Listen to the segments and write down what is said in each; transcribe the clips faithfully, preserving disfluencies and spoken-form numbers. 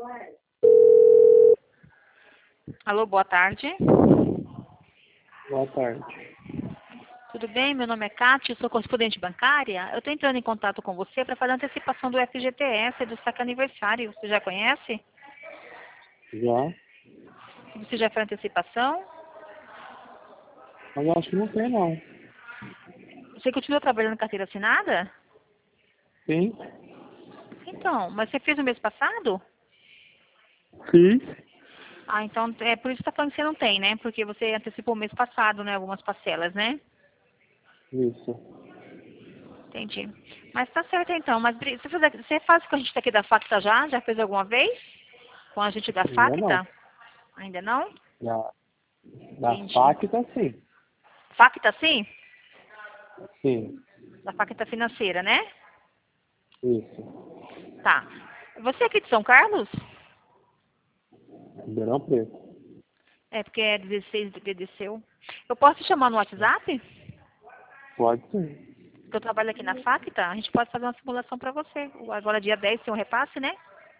Alô, boa tarde. Boa tarde. Tudo bem? Meu nome é Cátia, sou correspondente bancária. Eu estou entrando em contato com você para fazer a antecipação do F G T S do saque aniversário. Você já conhece? Já? Você já fez a antecipação? Mas eu acho que não tem, não. Você continua trabalhando em carteira assinada? Sim? Então, mas você fez no mês passado? Sim. Ah, então é por isso que você está falando que você não tem, né? Porque você antecipou o mês passado, né? Algumas parcelas, né? Isso. Entendi. Mas tá certo então. Mas Bri, você faz, você faz com a gente daqui da Facta já? Já fez alguma vez? Com a gente da Ainda não. Facta? Ainda não? Da, da Entendi. Facta, sim. Facta sim? Sim. Da Facta financeira, né? Isso. Tá. Você é aqui de São Carlos? Ribeirão Preto. É, porque é dezesseis do desceu. Eu posso te chamar no WhatsApp? Pode sim. Porque eu trabalho aqui na Facta. A gente pode fazer uma simulação para você. Agora dia dez tem um repasse, né?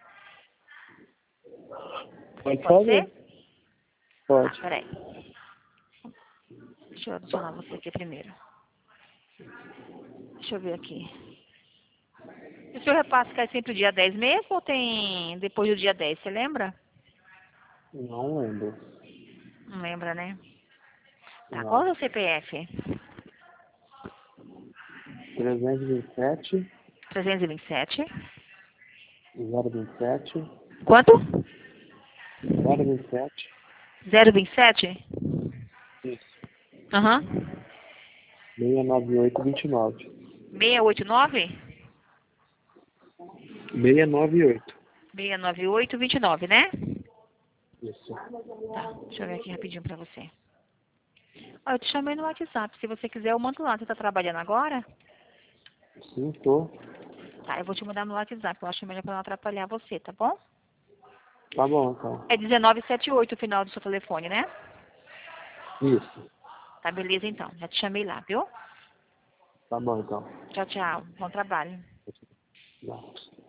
Pode Pode ser? fazer. Tá, Pode. peraí. Deixa eu adicionar você aqui primeiro. Deixa eu ver aqui. E o seu repasse cai sempre dia dez mesmo ou tem depois do dia dez? Você lembra? Não lembro. Não lembra, né? Tá, qual é Não. o seu C P F? trezentos e vinte e sete, trezentos e vinte e sete. zero vinte e sete, Quanto? zero vinte e sete. zero vinte e sete? Isso. Aham. seiscentos e noventa e oito, vinte e nove. seiscentos e oitenta e nove? seiscentos e noventa e oito. seiscentos e noventa e oito, vinte e nove, né? Isso. Tá, deixa eu ver aqui rapidinho pra você. Ó, eu te chamei no WhatsApp. Se você quiser, eu mando lá. Você tá trabalhando agora? Sim, tô. Tá, eu vou te mandar no WhatsApp. Eu acho melhor pra não atrapalhar você, tá bom? Tá bom, então. É dezenove setenta e oito o final do seu telefone, né? Isso. Tá, beleza então. Já te chamei lá, viu? Tá bom, então. Tchau, tchau. Bom trabalho. Não.